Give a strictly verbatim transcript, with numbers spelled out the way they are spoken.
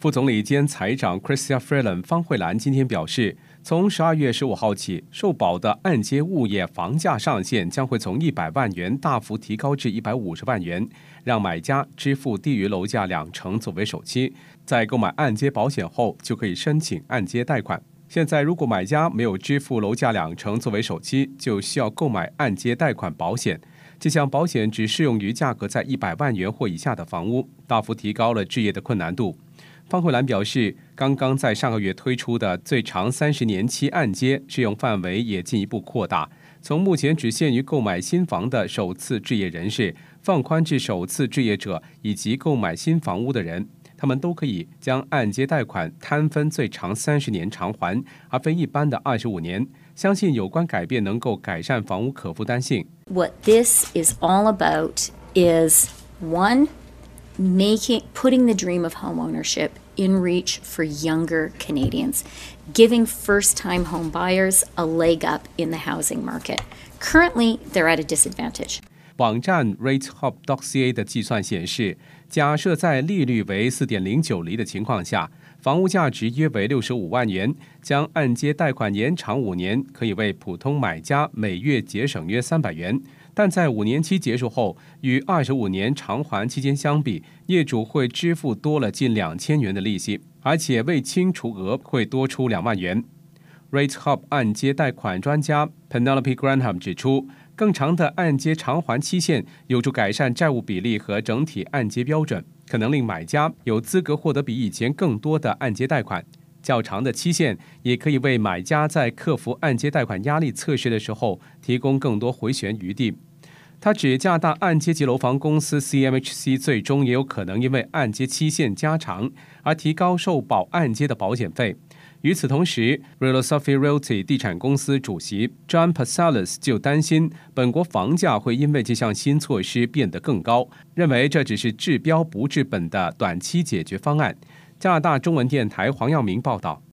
副总理兼财长 Chrystia Freeland 方慧兰今天表示，从十二月十五号起，受保的按揭物业房价上限将会从一百万元大幅提高至一百五十万元，让买家支付低于楼价两成作为首期，在购买按揭保险后就可以申请按揭贷款。现在如果买家没有支付楼价两成作为首期，就需要购买按揭贷款保险。这项保险只适用于价格在一百万元或以下的房屋，大幅提高了置业的困难度。方慧兰表示，刚刚在上个月推出的最长三十年期按揭适用范围也进一步扩大，从目前只限于购买新房的首次置业人士，放宽至首次置业者以及购买新房屋的人，他们都可以将按揭贷款摊分最长三十年偿还，而非一般的二十五年。相信有关改变能够改善房屋可负担性。 What this is all about is one, making putting the dream of homeownership in reach for younger Canadians, giving first-time home buyers a leg up in the housing market. Currently, they're at a disadvantage. 网站 ratehub dot c a 的计算显示，假设在利率为 四点零九 厘的情况下，房屋价值约为六十五万元，将按揭贷款延长五年，可以为普通买家每月节省约三百元。但在五年期结束后，与二十五年偿还期间相比，业主会支付多了近两千元的利息，而且未清除额会多出两万元。RateHub 按揭贷款专家 Penelope Granham 指出，更长的按揭偿还期限有助改善债务比例和整体按揭标准，可能令买家有资格获得比以前更多的按揭贷款。较长的期限也可以为买家在克服按揭贷款压力测试的时候提供更多回旋余地。他指加拿大按揭及楼房公司 C M H C 最终也有可能因为按揭期限加长而提高受保按揭的保险费。与此同时 Realosofi Realty 地产公司主席 John Passalis 就担心本国房价会因为这项新措施变得更高，认为这只是治标不治本的短期解决方案。加拿大中文电台黄耀明报道。